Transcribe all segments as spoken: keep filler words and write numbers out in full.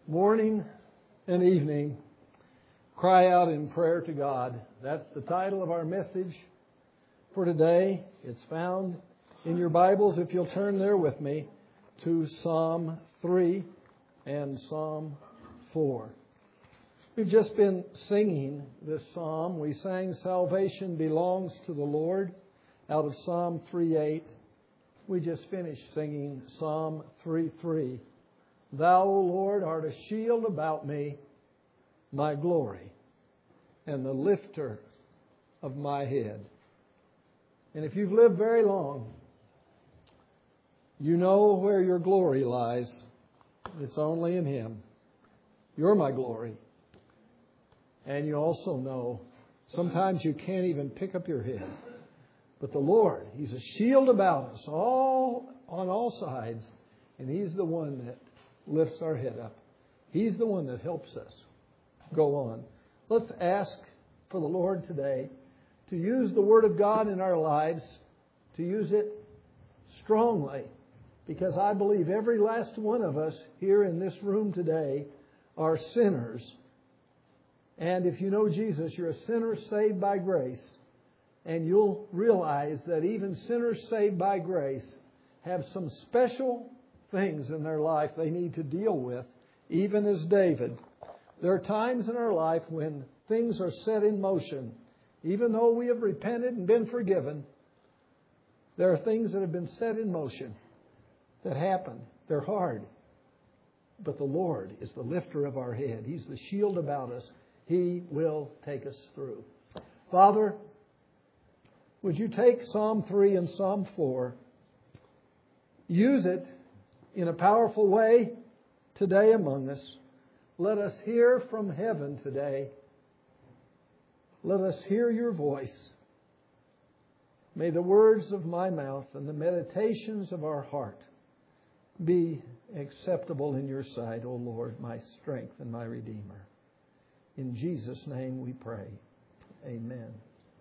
morning and evening, cry out in prayer to God. That's the title of our message for today. It's found in your Bibles, if you'll turn there with me, to Psalm three and Psalm four. We've just been singing this psalm. We sang Salvation Belongs to the Lord out of Psalm three eight. We just finished singing Psalm three three. Thou, O Lord, art a shield about me, my glory, and the lifter of my head. And if you've lived very long, you know where your glory lies. It's only in Him. You're my glory. And you also know sometimes you can't even pick up your head. But the Lord, He's a shield about us all on all sides. And He's the one that lifts our head up. He's the one that helps us go on. Let's ask for the Lord today to use the Word of God in our lives, to use it strongly, because I believe every last one of us here in this room today are sinners. And if you know Jesus, you're a sinner saved by grace. And you'll realize that even sinners saved by grace have some special things in their life they need to deal with, even as David. There are times in our life when things are set in motion. Even though we have repented and been forgiven, there are things that have been set in motion that happen. They're hard. But the Lord is the lifter of our head. He's the shield about us. He will take us through. Father, would you take Psalm three and Psalm four, use it in a powerful way today among us. Let us hear from heaven today. Let us hear your voice. May the words of my mouth and the meditations of our heart be acceptable in your sight, O Lord, my strength and my Redeemer. In Jesus' name we pray. Amen.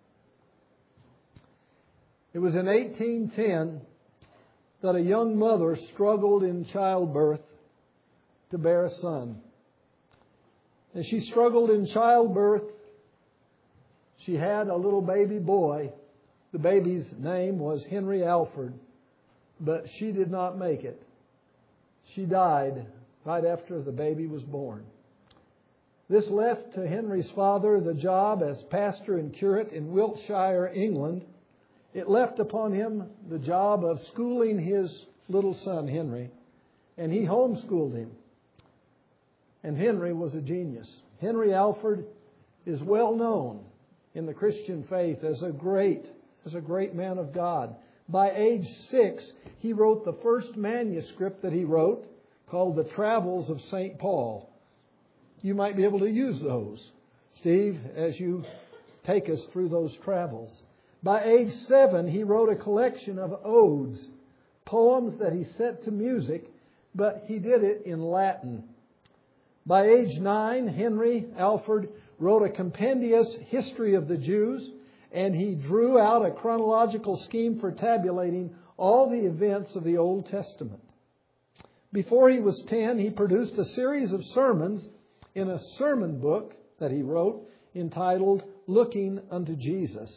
It was in eighteen ten that a young mother struggled in childbirth to bear a son. As she struggled in childbirth, she had a little baby boy. The baby's name was Henry Alford, but she did not make it. She died right after the baby was born. This left to Henry's father the job as pastor and curate in Wiltshire, England. It left upon him the job of schooling his little son, Henry, and he homeschooled him. And Henry was a genius. Henry Alford is well known in the Christian faith as a great, as a great man of God. By age six, he wrote the first manuscript that he wrote, called The Travels of Saint Paul. You might be able to use those, Steve, as you take us through those travels. By age seven, he wrote a collection of odes, poems that he set to music, but he did it in Latin. By age nine, Henry Alford wrote a compendious history of the Jews, and he drew out a chronological scheme for tabulating all the events of the Old Testament. Before he was ten, he produced a series of sermons in a sermon book that he wrote entitled Looking unto Jesus.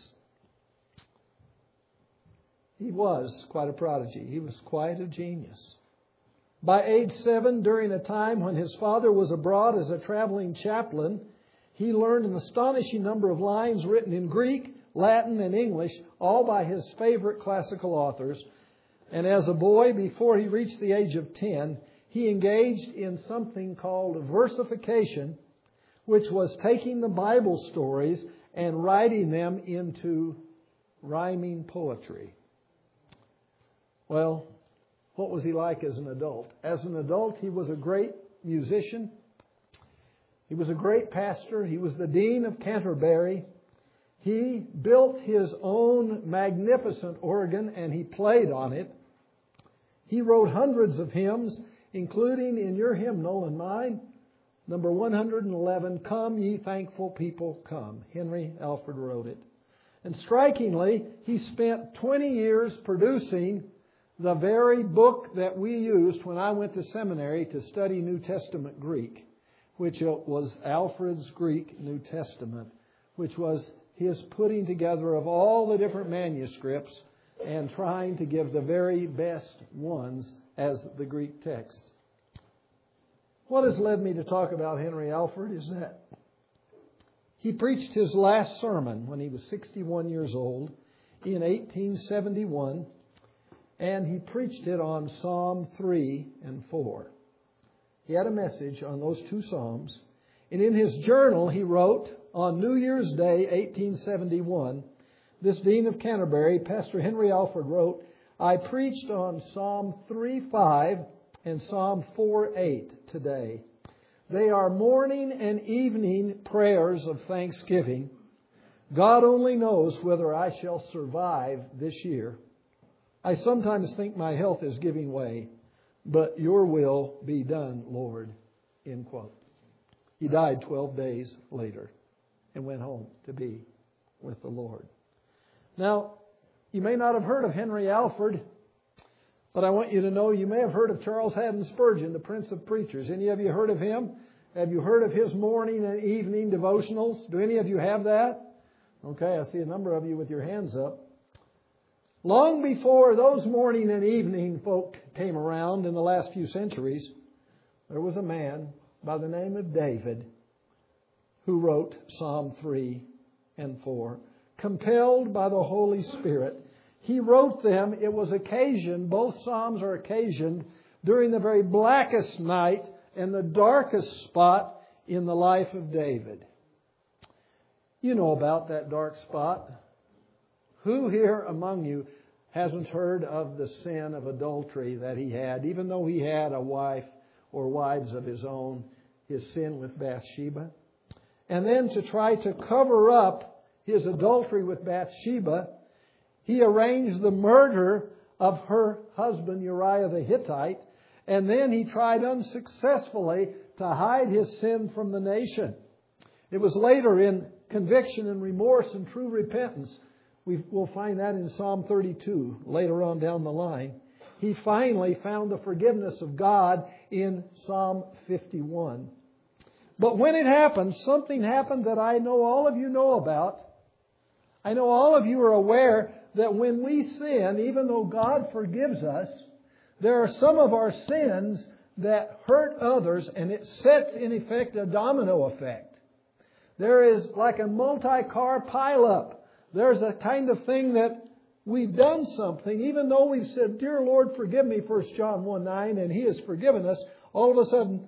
He was quite a prodigy. He was quite a genius. By age seven, during a time when his father was abroad as a traveling chaplain, he learned an astonishing number of lines written in Greek, Latin, and English, all by his favorite classical authors. And as a boy, before he reached the age of ten, he engaged in something called versification, which was taking the Bible stories and writing them into rhyming poetry. Well, what was he like as an adult? As an adult, he was a great musician. He was a great pastor. He was the Dean of Canterbury. He built his own magnificent organ and he played on it. He wrote hundreds of hymns, including in your hymnal and mine, number one hundred eleven, Come Ye Thankful People, Come. Henry Alford wrote it. And strikingly, he spent twenty years producing the very book that we used when I went to seminary to study New Testament Greek, which was Alfred's Greek New Testament, which was his putting together of all the different manuscripts and trying to give the very best ones as the Greek text. What has led me to talk about Henry Alford is that he preached his last sermon when he was sixty-one years old in eighteen seventy-one, and he preached it on Psalm three and four. He had a message on those two Psalms, and in his journal he wrote, on New Year's Day, eighteen seventy-one, this Dean of Canterbury, Pastor Henry Alford, wrote, I preached on Psalm three five and Psalm four eight today. They are morning and evening prayers of thanksgiving. God only knows whether I shall survive this year. I sometimes think my health is giving way, but your will be done, Lord. End quote. He died twelve days later and went home to be with the Lord. Now, you may not have heard of Henry Alford, but I want you to know you may have heard of Charles Haddon Spurgeon, the Prince of Preachers. Any of you heard of him? Have you heard of his morning and evening devotionals? Do any of you have that? Okay, I see a number of you with your hands up. Long before those morning and evening folk came around in the last few centuries, there was a man by the name of David who wrote Psalm three and four. Compelled by the Holy Spirit, he wrote them. It was occasioned, both Psalms are occasioned during the very blackest night and the darkest spot in the life of David. You know about that dark spot. Who here among you hasn't heard of the sin of adultery that he had, even though he had a wife or wives of his own, his sin with Bathsheba? And then to try to cover up his adultery with Bathsheba, he arranged the murder of her husband Uriah the Hittite, and then he tried unsuccessfully to hide his sin from the nation. It was later in conviction and remorse and true repentance. We will find that in Psalm thirty-two later on down the line. He finally found the forgiveness of God in Psalm fifty-one. But when it happened, something happened that I know all of you know about. I know all of you are aware that when we sin, even though God forgives us, there are some of our sins that hurt others, and it sets in effect a domino effect. There is like a multi-car pileup. There's a kind of thing that we've done something, even though we've said, Dear Lord, forgive me, First John one nine, and He has forgiven us, all of a sudden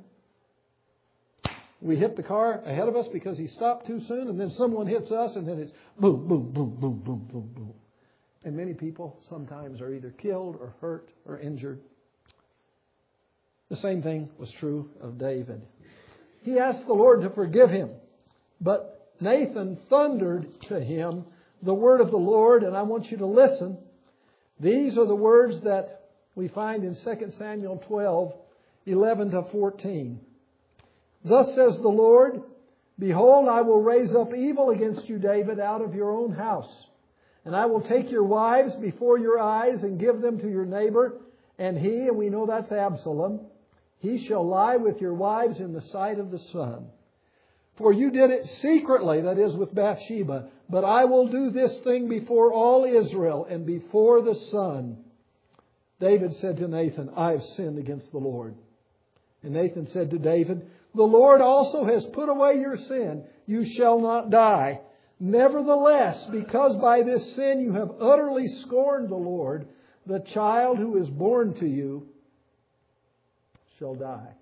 we hit the car ahead of us because he stopped too soon, and then someone hits us, and then it's boom, boom, boom, boom, boom, boom, boom. And many people sometimes are either killed or hurt or injured. The same thing was true of David. He asked the Lord to forgive him, but Nathan thundered to him the word of the Lord, and I want you to listen. These are the words that we find in Second Samuel twelve, eleven to fourteen. Thus says the Lord, Behold, I will raise up evil against you, David, out of your own house. And I will take your wives before your eyes and give them to your neighbor. And he, and we know that's Absalom, he shall lie with your wives in the sight of the sun. For you did it secretly, that is with Bathsheba. But I will do this thing before all Israel and before the sun. David said to Nathan, I have sinned against the Lord. And Nathan said to David, The Lord also has put away your sin. You shall not die. Nevertheless, because by this sin you have utterly scorned the Lord, the child who is born to you shall die.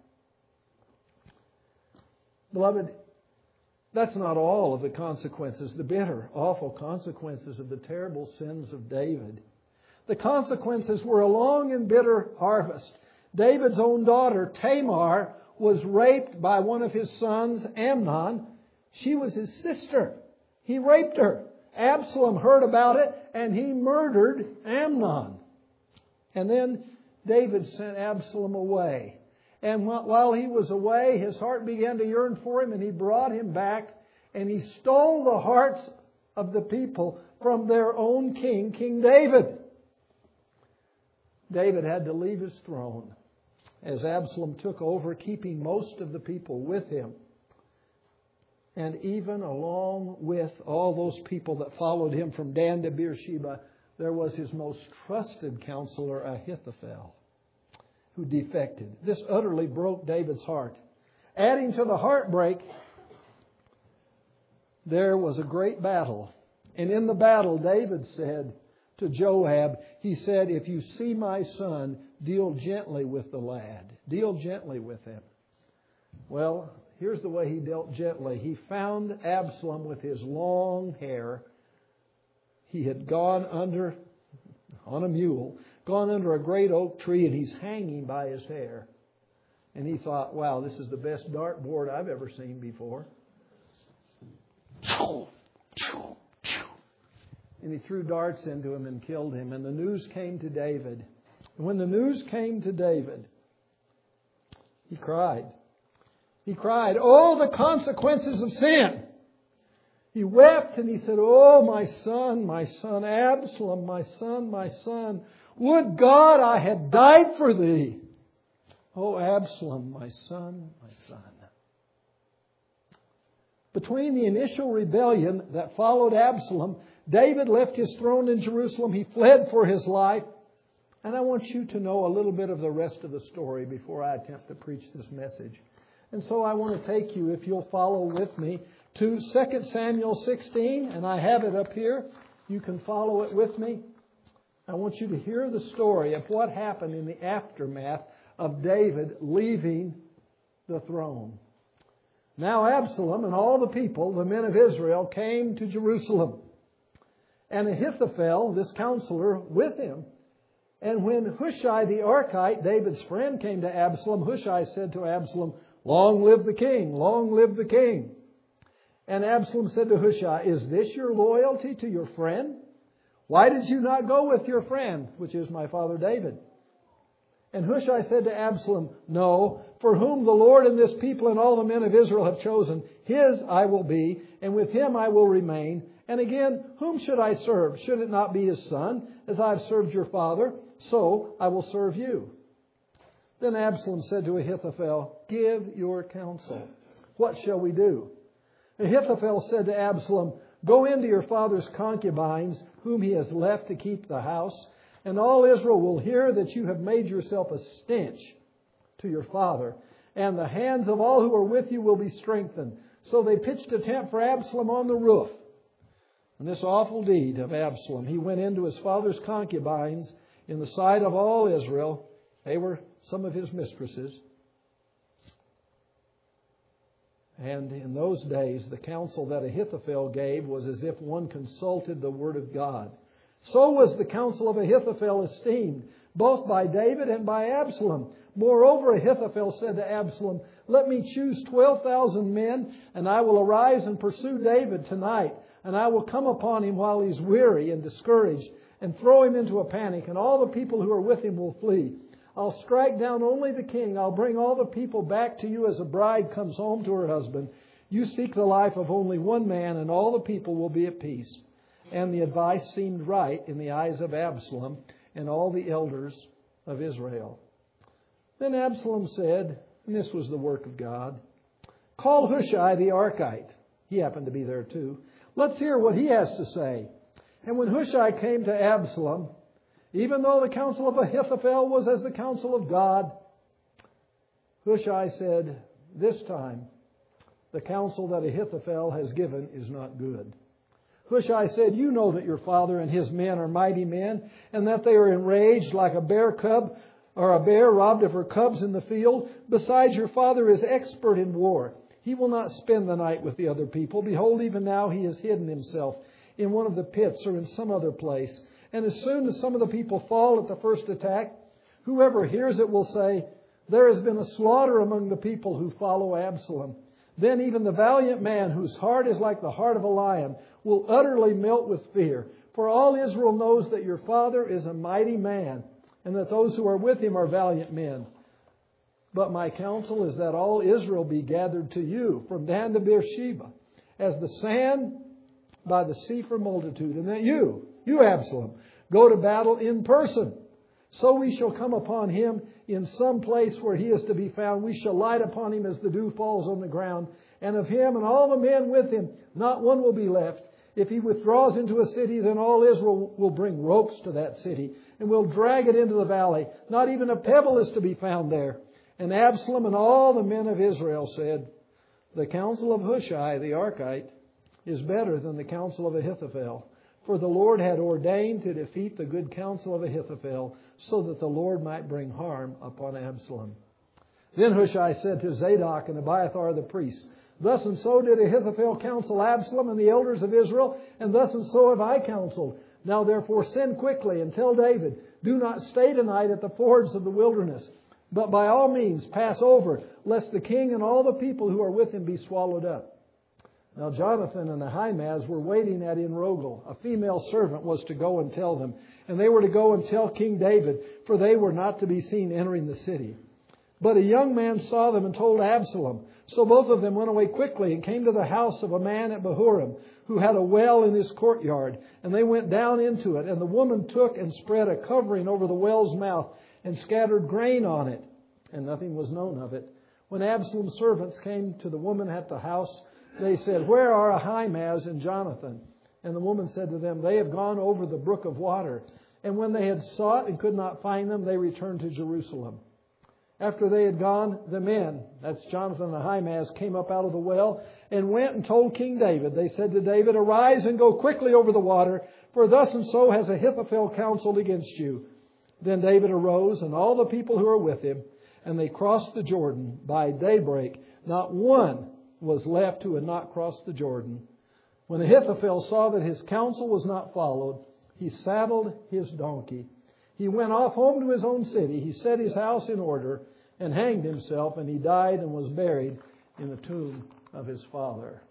Beloved, that's not all of the consequences, the bitter, awful consequences of the terrible sins of David. The consequences were a long and bitter harvest. David's own daughter, Tamar, was raped by one of his sons, Amnon. She was his sister. He raped her. Absalom heard about it, and he murdered Amnon. And then David sent Absalom away. And while he was away, his heart began to yearn for him, and he brought him back, and he stole the hearts of the people from their own king, King David. David had to leave his throne as Absalom took over, keeping most of the people with him. And even along with all those people that followed him from Dan to Beersheba, there was his most trusted counselor, Ahithophel, who defected. This utterly broke David's heart. Adding to the heartbreak, there was a great battle. And in the battle, David said to Joab, he said, if you see my son, deal gently with the lad. Deal gently with him. Well, here's the way he dealt gently. He found Absalom with his long hair. He had gone under, on a mule, gone under a great oak tree, and he's hanging by his hair. And he thought, wow, this is the best dartboard I've ever seen before. And he threw darts into him and killed him. And the news came to David. And when the news came to David, he cried. He cried, oh, the consequences of sin. He wept and he said, oh, my son, my son, Absalom, my son, my son. Would God I had died for thee. Oh, Absalom, my son, my son. Between the initial rebellion that followed Absalom, David left his throne in Jerusalem. He fled for his life. And I want you to know a little bit of the rest of the story before I attempt to preach this message. And so I want to take you, if you'll follow with me, to Second Samuel sixteen. And I have it up here. You can follow it with me. I want you to hear the story of what happened in the aftermath of David leaving the throne. Now Absalom and all the people, the men of Israel, came to Jerusalem. And Ahithophel, this counselor, with him. And when Hushai the Archite, David's friend, came to Absalom, Hushai said to Absalom, long live the king, long live the king. And Absalom said to Hushai, is this your loyalty to your friend? Why did you not go with your friend, which is my father David? And Hushai said to Absalom, no, for whom the Lord and this people and all the men of Israel have chosen, his I will be, and with him I will remain. And again, whom should I serve? Should it not be his son, as I have served your father? So I will serve you. Then Absalom said to Ahithophel, give your counsel. What shall we do? Ahithophel said to Absalom, go into your father's concubines, whom he has left to keep the house, and all Israel will hear that you have made yourself a stench to your father, and the hands of all who are with you will be strengthened. So they pitched a tent for Absalom on the roof. And this awful deed of Absalom, he went into his father's concubines in the sight of all Israel. They were some of his mistresses. And in those days, the counsel that Ahithophel gave was as if one consulted the Word of God. So was the counsel of Ahithophel esteemed, both by David and by Absalom. Moreover, Ahithophel said to Absalom, let me choose twelve thousand men, and I will arise and pursue David tonight. And I will come upon him while he's weary and discouraged, and throw him into a panic, and all the people who are with him will flee. I'll strike down only the king. I'll bring all the people back to you as a bride comes home to her husband. You seek the life of only one man, and all the people will be at peace. And the advice seemed right in the eyes of Absalom and all the elders of Israel. Then Absalom said, and this was the work of God, call Hushai the Archite. He happened to be there too. Let's hear what he has to say. And when Hushai came to Absalom, even though the counsel of Ahithophel was as the counsel of God, Hushai said, this time the counsel that Ahithophel has given is not good. Hushai said, you know that your father and his men are mighty men, and that they are enraged like a bear cub or a bear robbed of her cubs in the field. Besides, your father is expert in war. He will not spend the night with the other people. Behold, even now he has hidden himself in one of the pits or in some other place. And as soon as some of the people fall at the first attack, whoever hears it will say, there has been a slaughter among the people who follow Absalom. Then even the valiant man whose heart is like the heart of a lion will utterly melt with fear. For all Israel knows that your father is a mighty man, and that those who are with him are valiant men. But my counsel is that all Israel be gathered to you from Dan to Beersheba, as the sand by the sea for multitude, and that you, you Absalom, go to battle in person. So we shall come upon him in some place where he is to be found. We shall light upon him as the dew falls on the ground. And of him and all the men with him, not one will be left. If he withdraws into a city, then all Israel will bring ropes to that city and will drag it into the valley. Not even a pebble is to be found there. And Absalom and all the men of Israel said, the counsel of Hushai the Archite is better than the counsel of Ahithophel. For the Lord had ordained to defeat the good counsel of Ahithophel, so that the Lord might bring harm upon Absalom. Then Hushai said to Zadok and Abiathar the priests, thus and so did Ahithophel counsel Absalom and the elders of Israel, and thus and so have I counseled. Now therefore send quickly and tell David, do not stay tonight at the fords of the wilderness, but by all means pass over, lest the king and all the people who are with him be swallowed up. Now Jonathan and Ahimaaz were waiting at Enrogel. A female servant was to go and tell them, and they were to go and tell King David, for they were not to be seen entering the city. But a young man saw them and told Absalom. So both of them went away quickly and came to the house of a man at Bahurim, who had a well in his courtyard. And they went down into it. And the woman took and spread a covering over the well's mouth and scattered grain on it. And nothing was known of it. When Absalom's servants came to the woman at the house, they said, where are Ahimaaz and Jonathan? And the woman said to them, they have gone over the brook of water. And when they had sought and could not find them, they returned to Jerusalem. After they had gone, the men, that's Jonathan and Ahimaaz, came up out of the well and went and told King David. They said to David, arise and go quickly over the water, for thus and so has Ahithophel counseled against you. Then David arose and all the people who were with him, and they crossed the Jordan by daybreak. Not one was left who had not crossed the Jordan. When Ahithophel saw that his counsel was not followed, he saddled his donkey. He went off home to his own city. He set his house in order and hanged himself, and he died and was buried in the tomb of his father.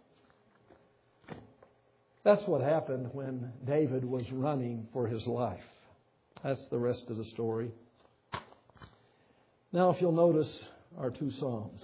That's what happened when David was running for his life. That's the rest of the story. Now, if you'll notice our two Psalms.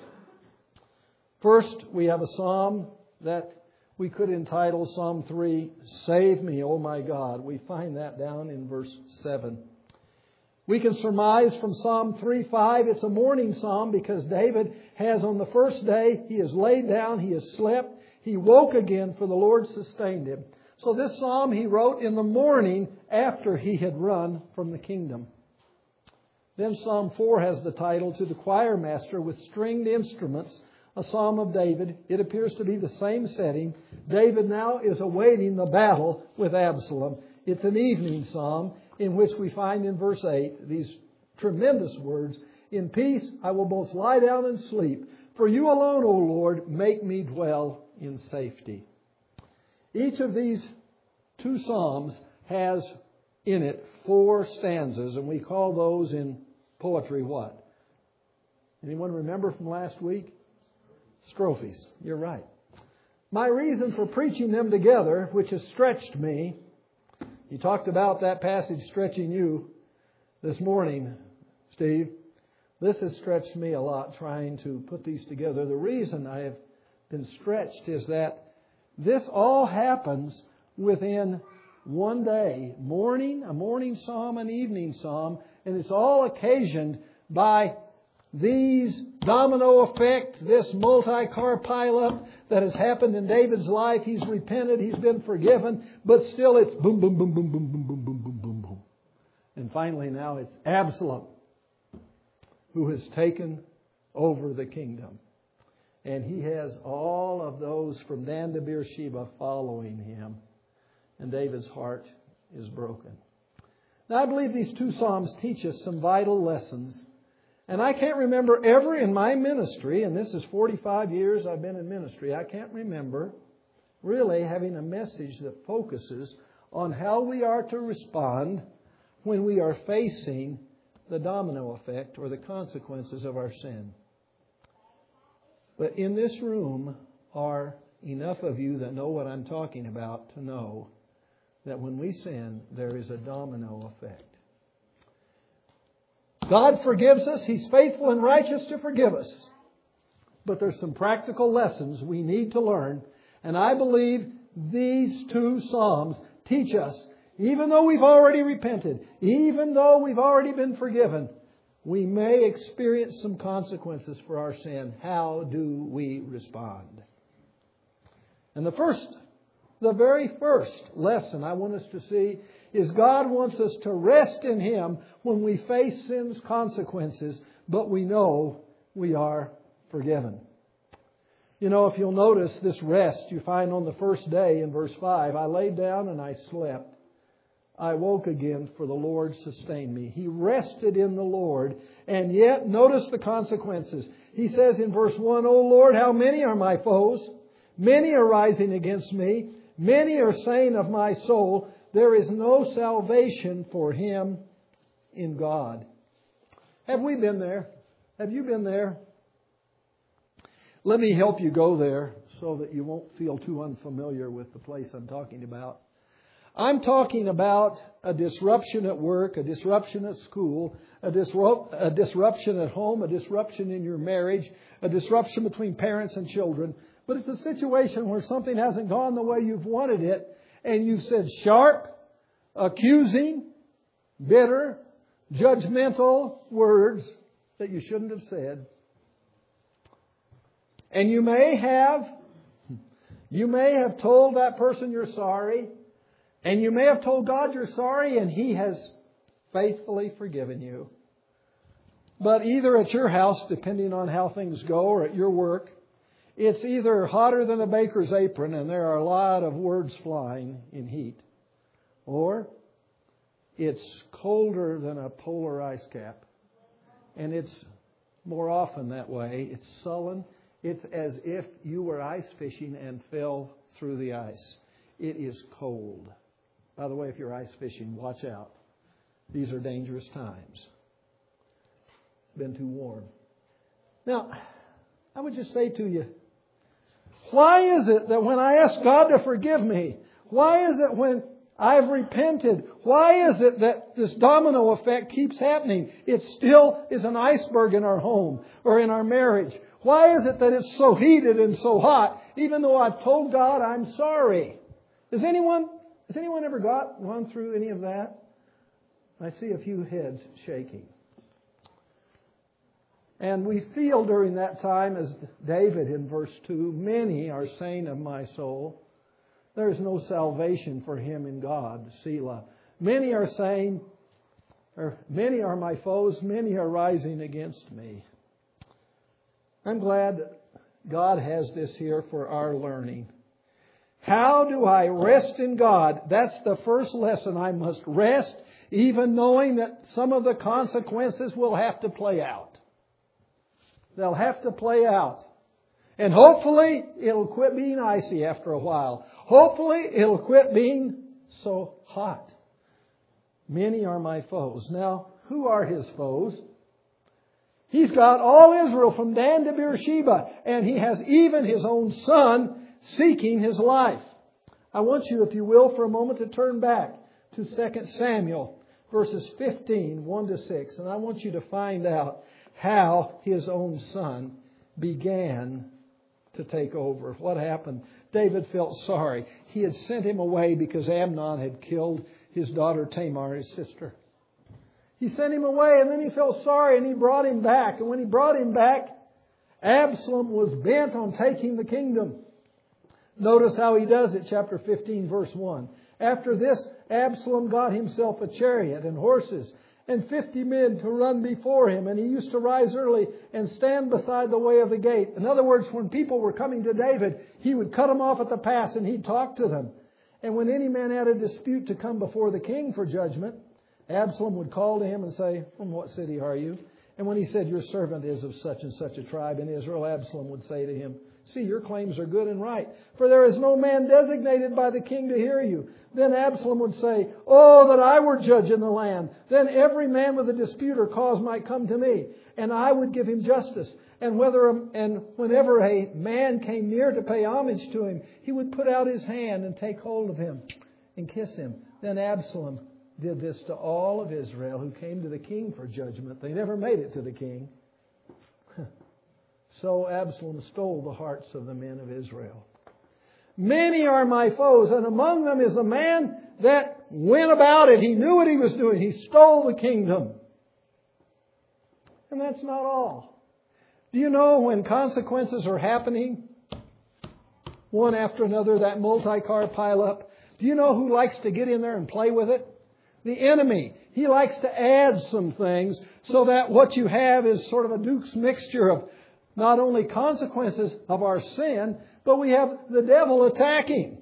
First, we have a Psalm that we could entitle Psalm three, Save Me, O my God. We find that down in verse seven. We can surmise from Psalm three five, it's a morning psalm because David has on the first day, he has laid down, he has slept, he woke again for the Lord sustained him. So this psalm he wrote in the morning after he had run from the kingdom. Then Psalm four has the title, To the Choir Master with Stringed Instruments, a Psalm of David. It appears to be the same setting. David now is awaiting the battle with Absalom. It's an evening psalm in which we find in verse eight these tremendous words, in peace I will both lie down and sleep. For you alone, O Lord, make me dwell in safety. Each of these two psalms has in it four stanzas, and we call those in poetry what? Anyone remember from last week? Strophes. You're right. My reason for preaching them together, which has stretched me, you talked about that passage stretching you this morning, Steve. This has stretched me a lot trying to put these together. The reason I have been stretched is that this all happens within one day. Morning, a morning psalm, an evening psalm, and it's all occasioned by these domino effect, this multi-car pileup that has happened in David's life. He's repented, he's been forgiven, but still it's boom, boom, boom, boom, boom, boom, boom, boom, boom, boom, boom. And finally now it's Absalom who has taken over the kingdom. And he has all of those from Dan to Beersheba following him. And David's heart is broken. Now I believe these two Psalms teach us some vital lessons. And I can't remember ever in my ministry, and this is forty-five years I've been in ministry, I can't remember really having a message that focuses on how we are to respond when we are facing the domino effect or the consequences of our sin. But in this room are enough of you that know what I'm talking about to know that when we sin, there is a domino effect. God forgives us. He's faithful and righteous to forgive us. But there's some practical lessons we need to learn. And I believe these two Psalms teach us even though we've already repented, even though we've already been forgiven, we may experience some consequences for our sin. How do we respond? And the first, the very first lesson I want us to see is God wants us to rest in Him when we face sin's consequences, but we know we are forgiven. You know, if you'll notice this rest you find on the first day in verse five, I laid down and I slept. I woke again, for the Lord sustained me. He rested in the Lord, and yet notice the consequences. He says in verse one, O Lord, how many are my foes? Many are rising against me. Many are saying of my soul, there is no salvation for him in God. Have we been there? Have you been there? Let me help you go there so that you won't feel too unfamiliar with the place I'm talking about. I'm talking about a disruption at work, a disruption at school, a, disrupt, a disruption at home, a disruption in your marriage, a disruption between parents and children. But it's a situation where something hasn't gone the way you've wanted it, and you've said sharp, accusing, bitter, judgmental words that you shouldn't have said. And you may have, you may have told that person you're sorry. And you may have told God you're sorry, and He has faithfully forgiven you. But either at your house, depending on how things go, or at your work, it's either hotter than a baker's apron, and there are a lot of words flying in heat. Or it's colder than a polar ice cap. And it's more often that way. It's sullen. It's as if you were ice fishing and fell through the ice. It is cold. By the way, if you're ice fishing, watch out. These are dangerous times. It's been too warm. Now, I would just say to you, why is it that when I ask God to forgive me, why is it when I've repented, why is it that this domino effect keeps happening? It still is an iceberg in our home or in our marriage. Why is it that it's so heated and so hot, even though I've told God I'm sorry? Does anyone... Has anyone ever got gone through any of that? I see a few heads shaking. And we feel during that time, as David in verse two, many are saying of my soul, there is no salvation for him in God, Selah. Many are saying, or many are my foes, many are rising against me. I'm glad that God has this here for our learning. How do I rest in God? That's the first lesson. I must rest, even knowing that some of the consequences will have to play out. They'll have to play out. And hopefully it'll quit being icy after a while. Hopefully it'll quit being so hot. Many are my foes. Now, who are His foes? He's got all Israel from Dan to Beersheba, and He has even His own Son seeking His life. I want you, if you will, for a moment to turn back to Second Samuel, verses fifteen, one to six. And I want you to find out how His own Son began to take over. What happened? David felt sorry. He had sent him away because Amnon had killed his daughter Tamar, his sister. He sent him away, and then he felt sorry, and he brought him back. And when he brought him back, Absalom was bent on taking the kingdom. Notice how he does it, chapter fifteen, verse one. After this, Absalom got himself a chariot and horses and fifty men to run before him. And he used to rise early and stand beside the way of the gate. In other words, when people were coming to David, he would cut them off at the pass and he'd talk to them. And when any man had a dispute to come before the king for judgment, Absalom would call to him and say, from what city are you? And when he said, your servant is of such and such a tribe in Israel, Absalom would say to him, see, your claims are good and right, for there is no man designated by the king to hear you. Then Absalom would say, oh, that I were judge in the land. Then every man with a dispute or cause might come to me, and I would give him justice. And whether and whenever a man came near to pay homage to him, he would put out his hand and take hold of him and kiss him. Then Absalom did this to all of Israel who came to the king for judgment. They never made it to the king. So Absalom stole the hearts of the men of Israel. Many are my foes, and among them is a man that went about it. He knew what he was doing. He stole the kingdom. And that's not all. Do you know when consequences are happening, one after another, that multi-car pileup, do you know who likes to get in there and play with it? The enemy. He likes to add some things so that what you have is sort of a Duke's mixture of not only consequences of our sin, but we have the devil attacking.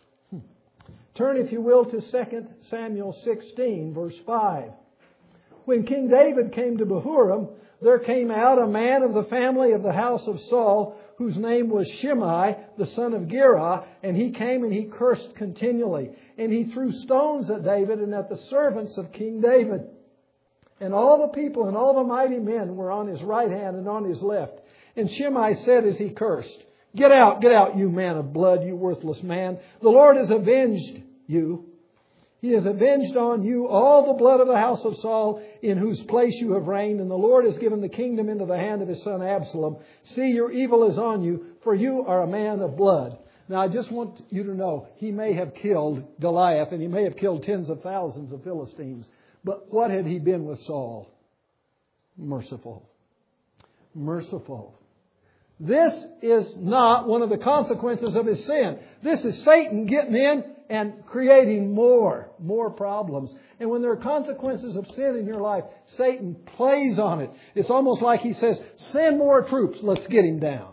Turn, if you will, to Second Samuel sixteen, verse five. When King David came to Bahurim, there came out a man of the family of the house of Saul, whose name was Shimei, the son of Gera, and he came and he cursed continually. And he threw stones at David and at the servants of King David. And all the people and all the mighty men were on his right hand and on his left. And Shimei said as he cursed, "Get out, get out, you man of blood, you worthless man. The Lord has avenged you. He has avenged on you all the blood of the house of Saul, in whose place you have reigned, and the Lord has given the kingdom into the hand of his son Absalom. See, your evil is on you, for you are a man of blood." Now, I just want you to know, he may have killed Goliath, and he may have killed tens of thousands of Philistines. But what had he been with Saul? Merciful. Merciful. This is not one of the consequences of his sin. This is Satan getting in and creating more, more problems. And when there are consequences of sin in your life, Satan plays on it. It's almost like he says, send more troops, let's get him down.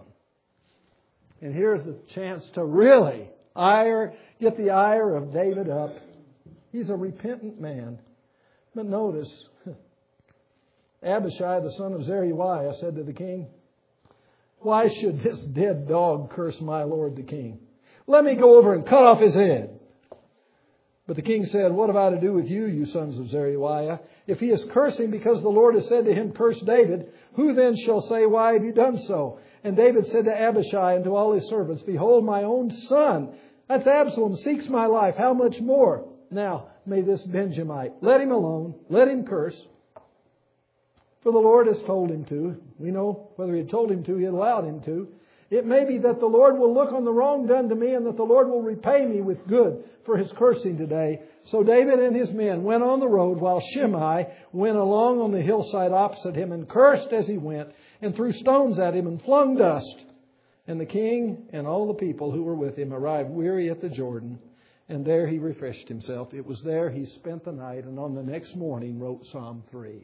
And here's the chance to really ire, get the ire of David up. He's a repentant man. But notice, Abishai, the son of Zeruiah, said to the king, "Why should this dead dog curse my lord the king? Let me go over and cut off his head." But the king said, "What have I to do with you, you sons of Zeruiah? If he is cursing because the Lord has said to him, 'Curse David,' who then shall say, 'Why have you done so?'" And David said to Abishai and to all his servants, "Behold, my own son, that's Absalom, seeks my life. How much more? Now, may this Benjamite, let him alone, let him curse. For the Lord has told him to." We know whether he had told him to, he had allowed him to. "It may be that the Lord will look on the wrong done to me, and that the Lord will repay me with good for his cursing today." So David and his men went on the road, while Shimei went along on the hillside opposite him and cursed as he went, and threw stones at him and flung dust. And the king and all the people who were with him arrived weary at the Jordan, and there he refreshed himself. It was there he spent the night, and on the next morning wrote Psalm three.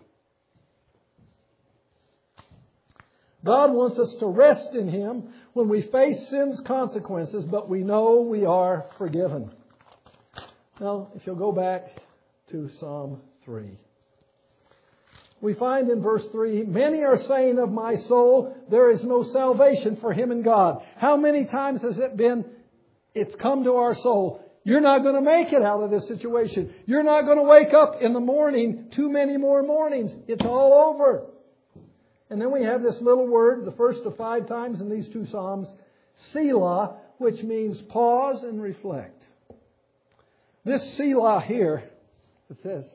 God wants us to rest in Him when we face sin's consequences, but we know we are forgiven. Now, if you'll go back to Psalm three. We find in verse three, "Many are saying of my soul, there is no salvation for him in God." How many times has it been, it's come to our soul, you're not going to make it out of this situation. You're not going to wake up in the morning too many more mornings. It's all over. And then we have this little word, the first of five times in these two Psalms, Selah, which means pause and reflect. This Selah here, it says,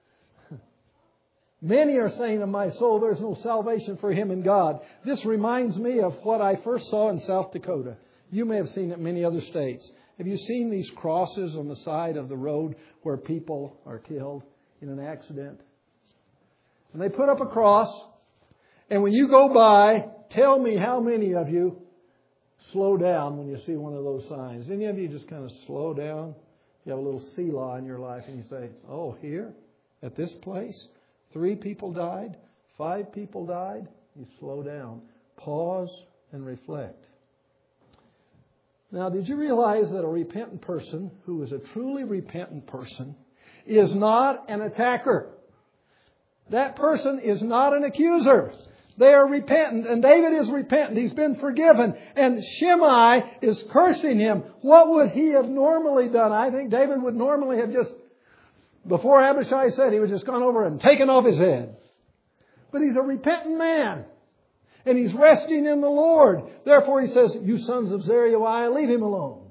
"Many are saying of my soul, there's no salvation for him in God." This reminds me of what I first saw in South Dakota. You may have seen it in many other states. Have you seen these crosses on the side of the road where people are killed in an accident? And they put up a cross. And when you go by, tell me how many of you slow down when you see one of those signs. Any of you just kind of slow down? You have a little Selah in your life and you say, "Oh, here? At this place? Three people died? Five people died?" You slow down. Pause and reflect. Now, did you realize that a repentant person, who is a truly repentant person, is not an attacker? That person is not an accuser. They are repentant, and David is repentant. He's been forgiven, and Shimei is cursing him. What would he have normally done? I think David would normally have just, before Abishai said, he would just gone over and taken off his head. But he's a repentant man, and he's resting in the Lord. Therefore he says, "You sons of Zeruiah, leave him alone."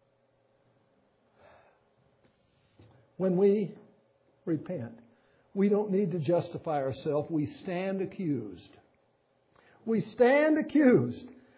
When we repent, we don't need to justify ourselves. We stand accused. We stand accused.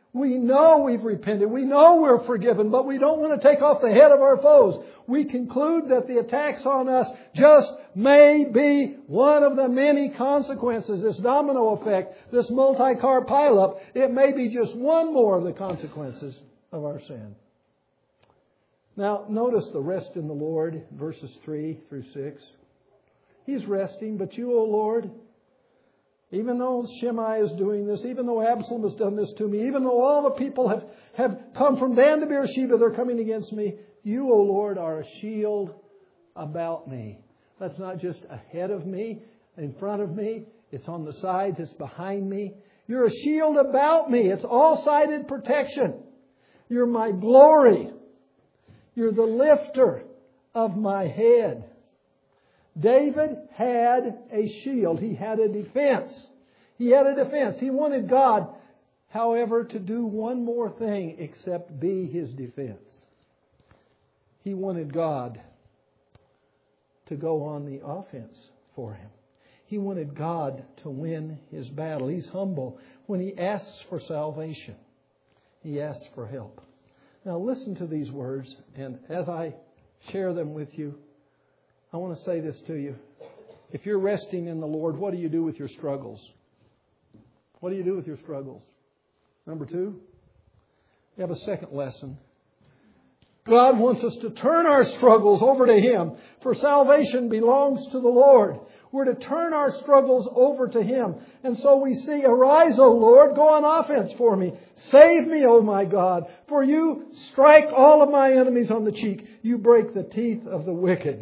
We know we've repented. We know we're forgiven, but we don't want to take off the head of our foes. We conclude that the attacks on us just may be one of the many consequences, this domino effect, this multi-car pileup. It may be just one more of the consequences of our sin. Now, notice the rest in the Lord, verses three through six. He's resting, but you, O Lord, even though Shimei is doing this, even though Absalom has done this to me, even though all the people have, have come from Dan to Beersheba, they're coming against me, you, O Lord, are a shield about me. That's not just ahead of me, in front of me. It's on the sides. It's behind me. You're a shield about me. It's all-sided protection. You're my glory. You're the lifter of my head. David had a shield. He had a defense. He had a defense. He wanted God, however, to do one more thing except be his defense. He wanted God to go on the offense for him. He wanted God to win his battle. He's humble when he asks for salvation. He asks for help. Now listen to these words, and as I share them with you, I want to say this to you. If you're resting in the Lord, what do you do with your struggles? What do you do with your struggles? Number two, we have a second lesson. God wants us to turn our struggles over to Him, for salvation belongs to the Lord. We're to turn our struggles over to Him. And so we see, arise, O Lord, go on offense for me. Save me, O my God, for you strike all of my enemies on the cheek. You break the teeth of the wicked.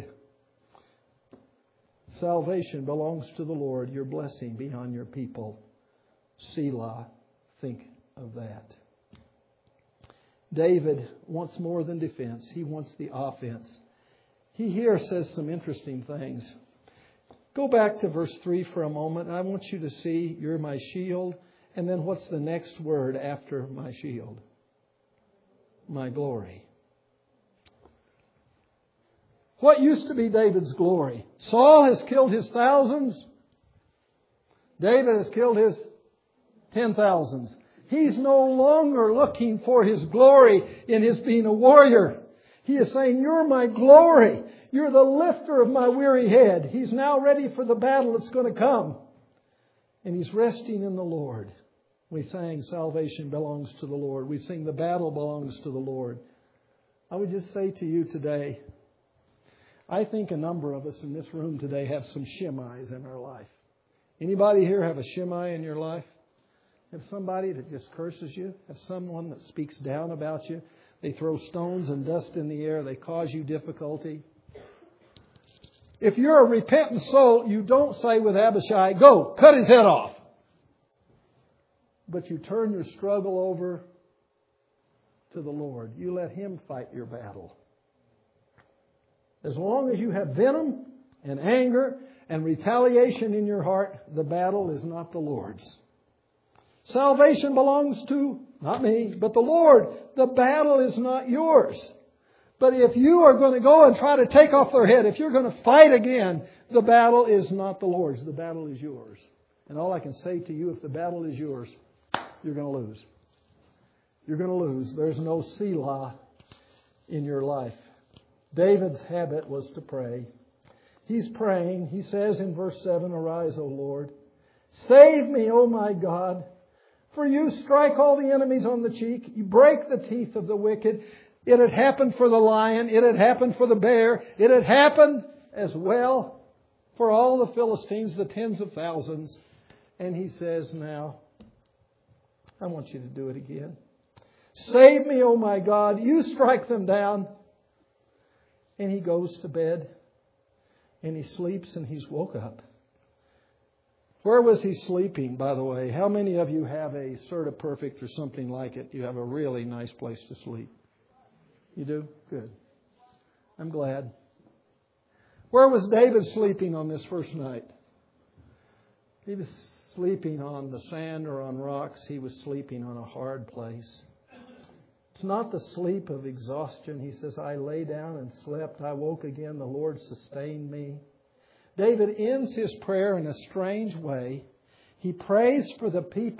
Salvation belongs to the Lord. Your blessing be on your people. Selah. Think of that. David wants more than defense. He wants the offense. He here says some interesting things. Go back to verse three for a moment. I want you to see, you're my shield. And then what's the next word after my shield? My glory. What used to be David's glory? Saul has killed his thousands. David has killed his ten thousands. He's no longer looking for his glory in his being a warrior. He is saying, you're my glory. You're the lifter of my weary head. He's now ready for the battle that's going to come. And he's resting in the Lord. We sang salvation belongs to the Lord. We sing the battle belongs to the Lord. I would just say to you today, I think a number of us in this room today have some Shimei's in our life. Anybody here have a Shimei in your life? Have somebody that just curses you? Have someone that speaks down about you? They throw stones and dust in the air. They cause you difficulty. If you're a repentant soul, you don't say with Abishai, go, cut his head off. But you turn your struggle over to the Lord. You let Him fight your battle. As long as you have venom and anger and retaliation in your heart, the battle is not the Lord's. Salvation belongs to, not me, but the Lord. The battle is not yours. But if you are going to go and try to take off their head, if you're going to fight again, the battle is not the Lord's. The battle is yours. And all I can say to you, if the battle is yours, you're going to lose. You're going to lose. There's no Selah in your life. David's habit was to pray. He's praying. He says in verse seven, arise, O Lord. Save me, O my God. For you strike all the enemies on the cheek. You break the teeth of the wicked. It had happened for the lion. It had happened for the bear. It had happened as well for all the Philistines, the tens of thousands. And he says now, I want you to do it again. Save me, O my God. You strike them down. And he goes to bed. And he sleeps and he's woke up. Where was he sleeping, by the way? How many of you have a Certa Perfect or something like it? You have a really nice place to sleep. You do? Good. I'm glad. Where was David sleeping on this first night? He was sleeping on the sand or on rocks. He was sleeping on a hard place. It's not the sleep of exhaustion. He says, I lay down and slept. I woke again. The Lord sustained me. David ends his prayer in a strange way. He prays for the people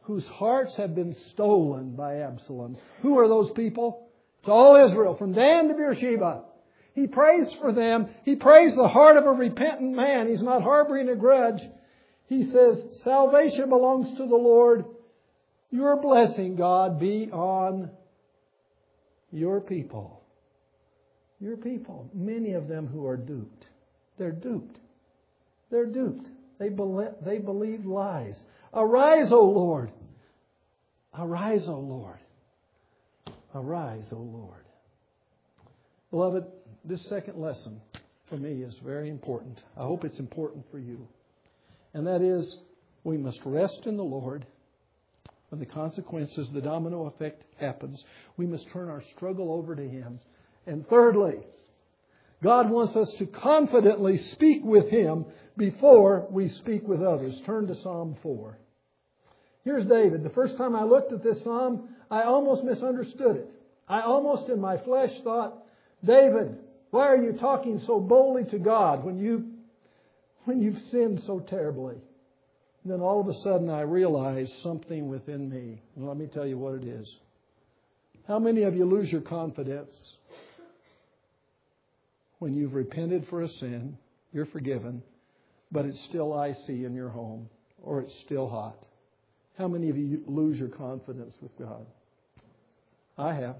whose hearts have been stolen by Absalom. Who are those people? It's all Israel, from Dan to Beersheba. He prays for them. He prays the heart of a repentant man. He's not harboring a grudge. He says, salvation belongs to the Lord. Your blessing, God, be on your people. Your people. Many of them who are duped. They're duped. They're duped. They believe, they believe lies. Arise, O Lord. Arise, O Lord. Arise, O Lord. Beloved, this second lesson for me is very important. I hope it's important for you. And that is, we must rest in the Lord. When the consequences, the domino effect happens, we must turn our struggle over to Him. And thirdly, God wants us to confidently speak with Him before we speak with others. Turn to Psalm four. Here's David. The first time I looked at this psalm, I almost misunderstood it. I almost in my flesh thought, David, why are you talking so boldly to God when you when you've sinned so terribly? And then all of a sudden I realized something within me. And let me tell you what it is. How many of you lose your confidence when you've repented for a sin, you're forgiven, but it's still icy in your home or it's still hot? How many of you lose your confidence with God? I have.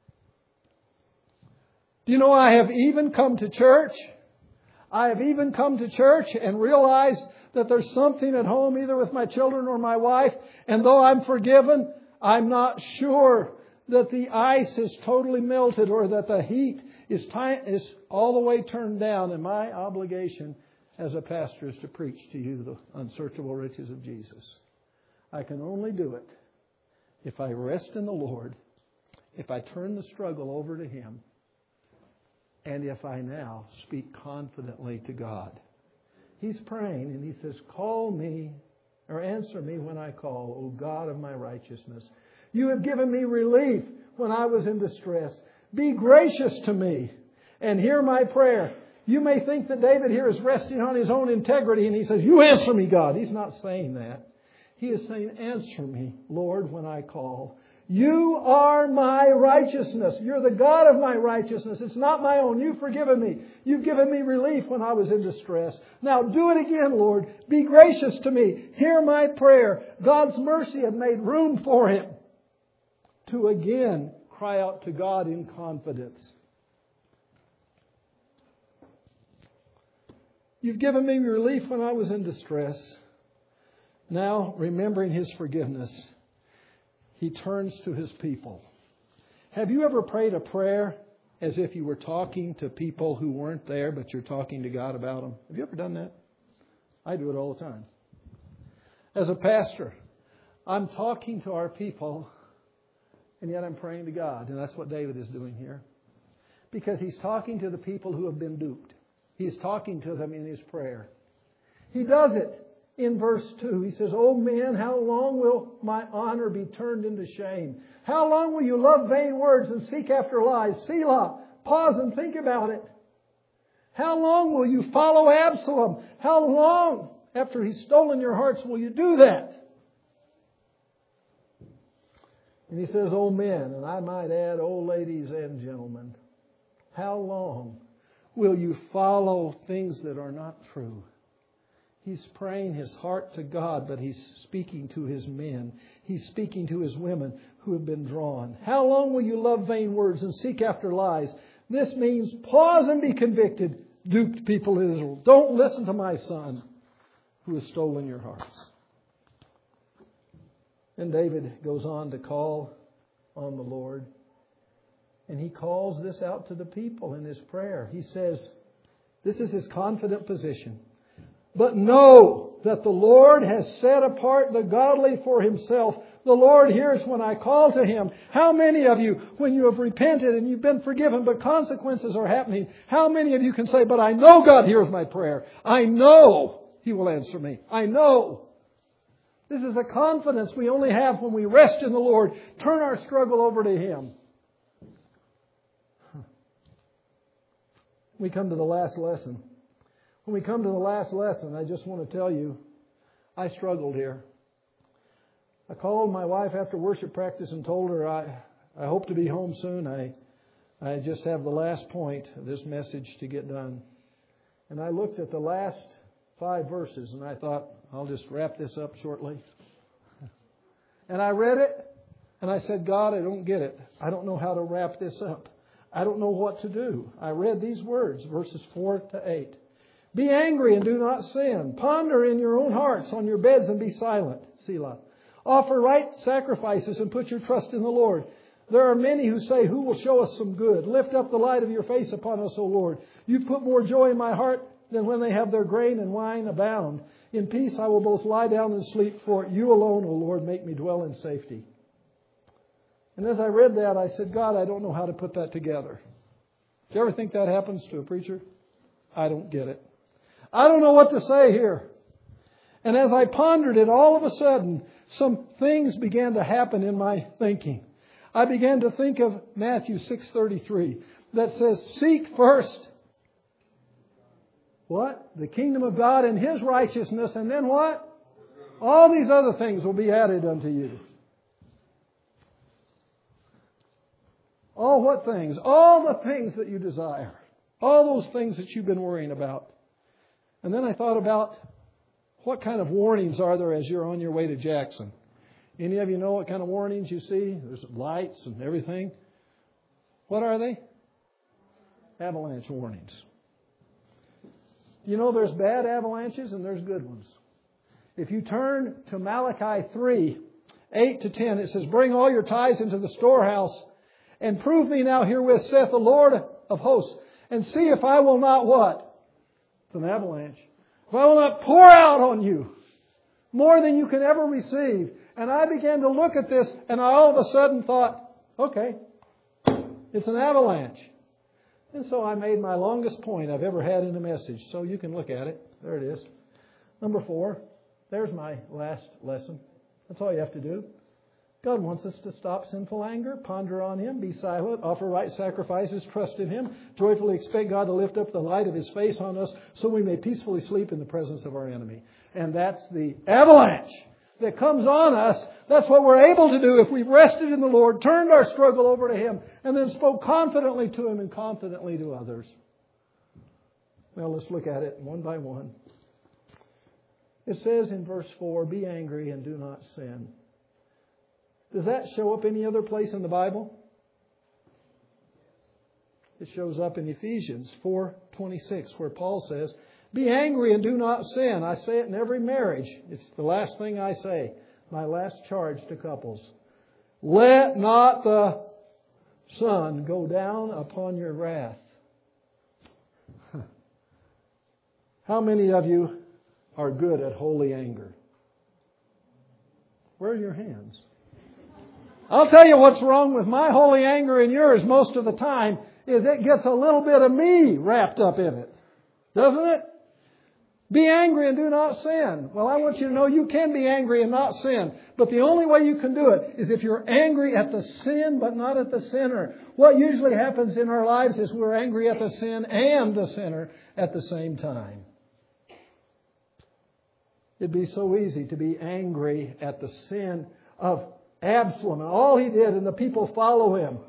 Do you know I have even come to church? I have even come to church and realized that there's something at home either with my children or my wife, and though I'm forgiven, I'm not sure that the ice is totally melted or that the heat is, time, is all the way turned down. And my obligation as a pastor is to preach to you the unsearchable riches of Jesus. I can only do it if I rest in the Lord, if I turn the struggle over to Him, and if I now speak confidently to God. He's praying and he says, call me or answer me when I call, O God of my righteousness. You have given me relief when I was in distress. Be gracious to me and hear my prayer. You may think that David here is resting on his own integrity and he says, you answer me, God. He's not saying that. He is saying, answer me, Lord, when I call. You are my righteousness. You're the God of my righteousness. It's not my own. You've forgiven me. You've given me relief when I was in distress. Now do it again, Lord. Be gracious to me. Hear my prayer. God's mercy had made room for him to again cry out to God in confidence. You've given me relief when I was in distress. Now, remembering His forgiveness, He turns to His people. Have you ever prayed a prayer as if you were talking to people who weren't there, but you're talking to God about them? Have you ever done that? I do it all the time. As a pastor, I'm talking to our people, and yet I'm praying to God. And that's what David is doing here. Because he's talking to the people who have been duped. He's talking to them in his prayer. He does it. In verse two, he says, O men, how long will my honor be turned into shame? How long will you love vain words and seek after lies? Selah, pause and think about it. How long will you follow Absalom? How long, after he's stolen your hearts, will you do that? And he says, O men, and I might add, O ladies and gentlemen, how long will you follow things that are not true? He's praying his heart to God, but he's speaking to his men. He's speaking to his women who have been drawn. How long will you love vain words and seek after lies? This means pause and be convicted, duped people of Israel. Don't listen to my son who has stolen your hearts. And David goes on to call on the Lord. And he calls this out to the people in his prayer. He says, this is his confident position. But know that the Lord has set apart the godly for Himself. The Lord hears when I call to Him. How many of you, when you have repented and you've been forgiven, but consequences are happening, how many of you can say, but I know God hears my prayer. I know He will answer me. I know. This is a confidence we only have when we rest in the Lord. Turn our struggle over to Him. We come to the last lesson. When we come to the last lesson, I just want to tell you, I struggled here. I called my wife after worship practice and told her I, I hope to be home soon. I, I just have the last point of this message to get done. And I looked at the last five verses and I thought, I'll just wrap this up shortly. And I read it and I said, God, I don't get it. I don't know how to wrap this up. I don't know what to do. I read these words, verses four to eight. Be angry and do not sin. Ponder in your own hearts on your beds and be silent. Selah. Offer right sacrifices and put your trust in the Lord. There are many who say, who will show us some good? Lift up the light of your face upon us, O Lord. You put more joy in my heart than when they have their grain and wine abound. In peace I will both lie down and sleep, for you alone, O Lord, make me dwell in safety. And as I read that, I said, God, I don't know how to put that together. Do you ever think that happens to a preacher? I don't get it. I don't know what to say here. And as I pondered it, all of a sudden, some things began to happen in my thinking. I began to think of Matthew six thirty-three that says, seek first what? The kingdom of God and His righteousness, and then what? All these other things will be added unto you. All what things? All the things that you desire. All those things that you've been worrying about. And then I thought about what kind of warnings are there as you're on your way to Jackson? Any of you know what kind of warnings you see? There's lights and everything. What are they? Avalanche warnings. You know there's bad avalanches and there's good ones. If you turn to Malachi three, eight to ten, it says, bring all your tithes into the storehouse and prove me now herewith, saith the Lord of hosts, and see if I will not what? It's an avalanche. If I will not pour out on you more than you can ever receive. And I began to look at this and I all of a sudden thought, okay, it's an avalanche. And so I made my longest point I've ever had in a message. So you can look at it. There it is. Number four. There's my last lesson. That's all you have to do. God wants us to stop sinful anger, ponder on Him, be silent, offer right sacrifices, trust in Him, joyfully expect God to lift up the light of His face on us so we may peacefully sleep in the presence of our enemy. And that's the avalanche that comes on us. That's what we're able to do if we've rested in the Lord, turned our struggle over to Him, and then spoke confidently to Him and confidently to others. Well, let's look at it one by one. It says in verse four, be angry and do not sin. Does that show up any other place in the Bible? It shows up in Ephesians four twenty-six, where Paul says, be angry and do not sin. I say it in every marriage. It's the last thing I say. My last charge to couples. Let not the sun go down upon your wrath. How many of you are good at holy anger? Where are your hands? I'll tell you what's wrong with my holy anger and yours most of the time is it gets a little bit of me wrapped up in it. Doesn't it? Be angry and do not sin. Well, I want you to know you can be angry and not sin. But the only way you can do it is if you're angry at the sin but not at the sinner. What usually happens in our lives is we're angry at the sin and the sinner at the same time. It'd be so easy to be angry at the sin of Absalom and all he did and the people follow him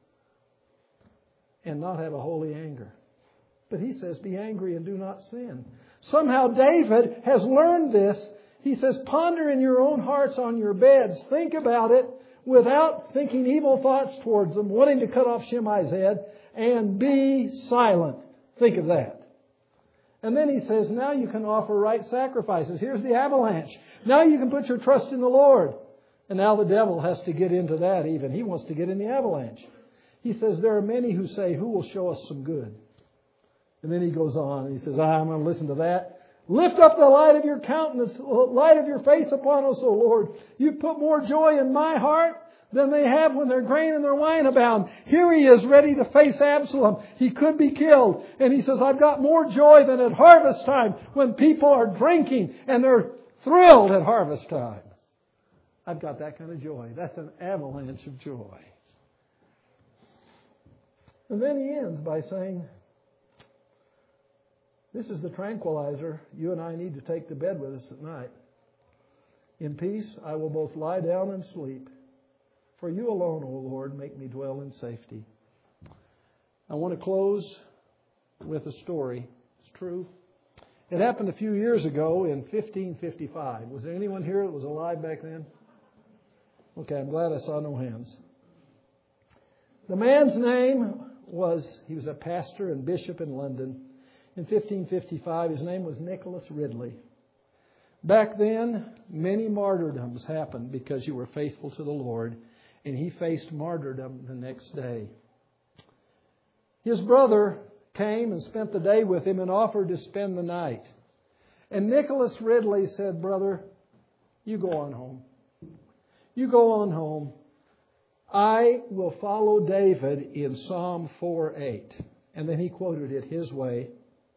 and not have a holy anger. But he says, be angry and do not sin. Somehow David has learned this. He says, ponder in your own hearts on your beds. Think about it without thinking evil thoughts towards them, wanting to cut off Shimei's head, and be silent. Think of that. And then he says, now you can offer right sacrifices. Here's the avalanche. Now you can put your trust in the Lord. And now the devil has to get into that even. He wants to get in the avalanche. He says, there are many who say, who will show us some good? And then he goes on and he says, I'm going to listen to that. Lift up the light of your countenance, light of your face upon us, O Lord. You put more joy in my heart than they have when their grain and their wine abound. Here he is ready to face Absalom. He could be killed. And he says, I've got more joy than at harvest time when people are drinking and they're thrilled at harvest time. I've got that kind of joy. That's an avalanche of joy. And then he ends by saying, this is the tranquilizer you and I need to take to bed with us at night. In peace I will both lie down and sleep. For you alone, O Lord, make me dwell in safety. I want to close with a story. It's true. It happened a few years ago in fifteen fifty-five. Was there anyone here that was alive back then? Okay, I'm glad I saw no hands. The man's name was, he was a pastor and bishop in London. In fifteen fifty-five, his name was Nicholas Ridley. Back then, many martyrdoms happened because you were faithful to the Lord, and he faced martyrdom the next day. His brother came and spent the day with him and offered to spend the night. And Nicholas Ridley said, "Brother, you go on home. You go on home. I will follow David in Psalm four eight. And then he quoted it his way.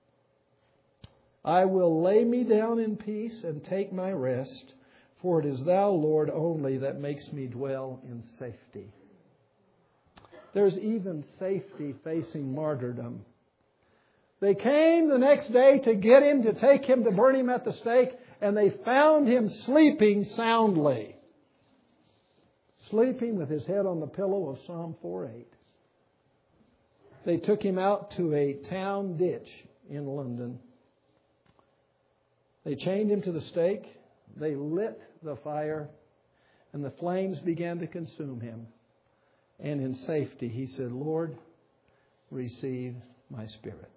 I will lay me down in peace and take my rest, for it is Thou, Lord, only that makes me dwell in safety. There's even safety facing martyrdom. They came the next day to get him, to take him, to burn him at the stake, and they found him sleeping soundly. Sleeping with his head on the pillow of Psalm four eight. They took him out to a town ditch in London. They chained him to the stake. They lit the fire, and the flames began to consume him. And in safety, he said, Lord, receive my spirit.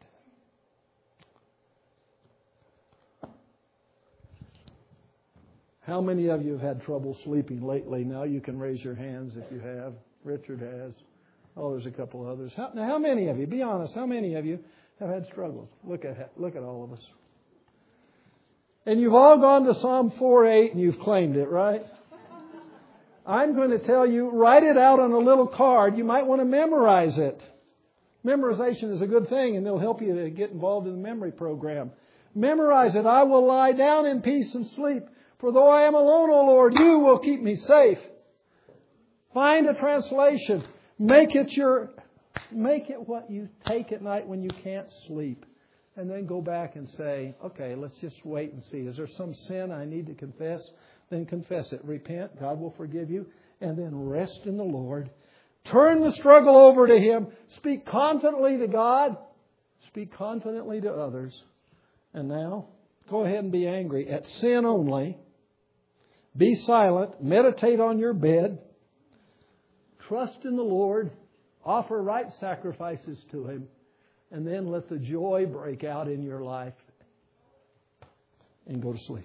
How many of you have had trouble sleeping lately? Now you can raise your hands if you have. Richard has. Oh, there's a couple others. How, now, how many of you, be honest, how many of you have had struggles? Look at look at all of us. And you've all gone to Psalm four eight and you've claimed it, right? I'm going to tell you, write it out on a little card. You might want to memorize it. Memorization is a good thing, and it'll help you to get involved in the memory program. Memorize it. I will lie down in peace and sleep. For though I am alone, O Lord, you will keep me safe. Find a translation. Make it your, make it what you take at night when you can't sleep. And then go back and say, okay, let's just wait and see. Is there some sin I need to confess? Then confess it. Repent. God will forgive you. And then rest in the Lord. Turn the struggle over to Him. Speak confidently to God. Speak confidently to others. And now, go ahead and be angry at sin only. Be silent. Meditate on your bed. Trust in the Lord. Offer right sacrifices to Him. And then let the joy break out in your life. And go to sleep.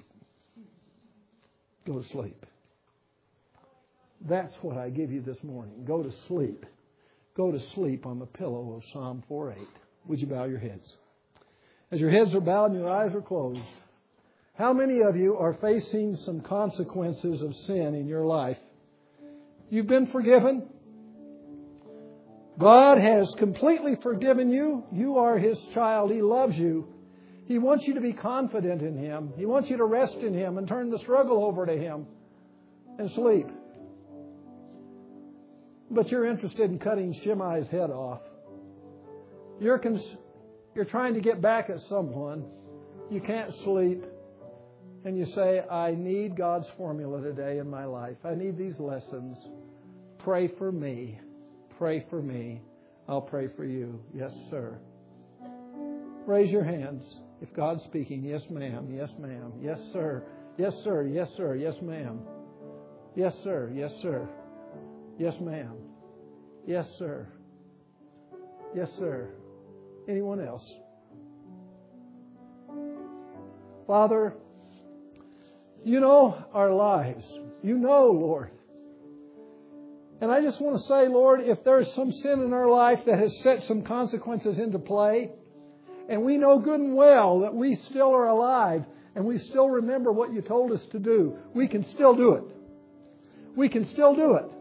Go to sleep. That's what I give you this morning. Go to sleep. Go to sleep on the pillow of Psalm four eight. Would you bow your heads? As your heads are bowed and your eyes are closed, how many of you are facing some consequences of sin in your life? You've been forgiven. God has completely forgiven you. You are His child. He loves you. He wants you to be confident in Him. He wants you to rest in Him and turn the struggle over to Him and sleep. But you're interested in cutting Shimei's head off. You're, cons- you're trying to get back at someone. You can't sleep. And you say, I need God's formula today in my life. I need these lessons. Pray for me. Pray for me. I'll pray for you. Yes, sir. Raise your hands. If God's speaking, yes, ma'am. Yes, ma'am. Yes, sir. Yes, sir. Yes, sir. Yes, ma'am. Yes, sir. Yes, sir. Yes, ma'am. Yes, sir. Yes, sir. Anyone else? Father, you know our lives. You know, Lord. And I just want to say, Lord, if there's some sin in our life that has set some consequences into play, and we know good and well that we still are alive, and we still remember what you told us to do, we can still do it. We can still do it.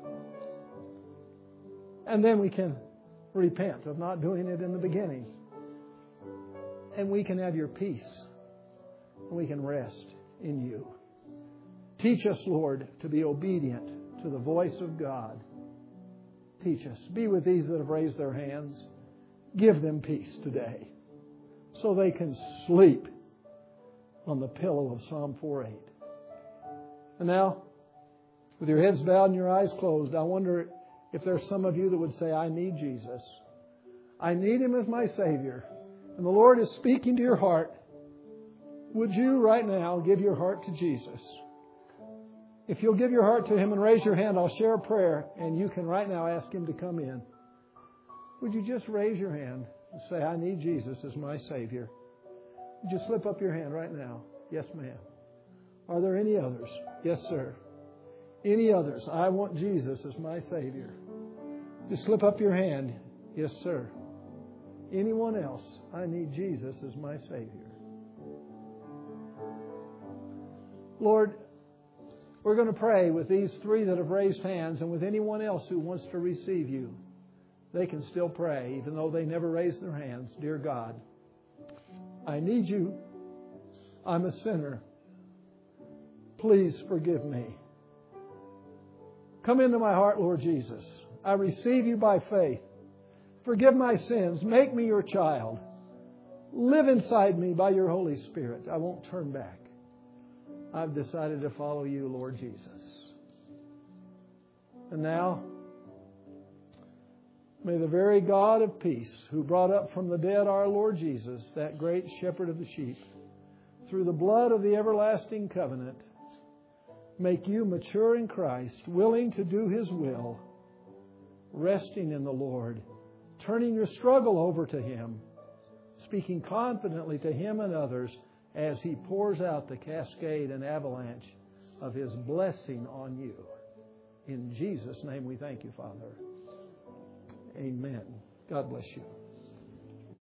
And then we can repent of not doing it in the beginning. And we can have your peace. And we can rest in you. Teach us, Lord, to be obedient to the voice of God. Teach us. Be with these that have raised their hands. Give them peace today so they can sleep on the pillow of Psalm four eight. And now, with your heads bowed and your eyes closed, I wonder if there's some of you that would say, I need Jesus. I need Him as my Savior. And the Lord is speaking to your heart. Would you right now give your heart to Jesus? If you'll give your heart to Him and raise your hand, I'll share a prayer and you can right now ask Him to come in. Would you just raise your hand and say, I need Jesus as my Savior? Would you slip up your hand right now? Yes, ma'am. Are there any others? Yes, sir. Any others? I want Jesus as my Savior. Just slip up your hand. Yes, sir. Anyone else? I need Jesus as my Savior. Lord, we're going to pray with these three that have raised hands and with anyone else who wants to receive You. They can still pray even though they never raised their hands. Dear God, I need You. I'm a sinner. Please forgive me. Come into my heart, Lord Jesus. I receive You by faith. Forgive my sins. Make me Your child. Live inside me by Your Holy Spirit. I won't turn back. I've decided to follow You, Lord Jesus. And now, may the very God of peace, who brought up from the dead our Lord Jesus, that great shepherd of the sheep, through the blood of the everlasting covenant, make you mature in Christ, willing to do His will, resting in the Lord, turning your struggle over to Him, speaking confidently to Him and others as He pours out the cascade and avalanche of His blessing on you. In Jesus' name we thank You, Father. Amen. God bless you.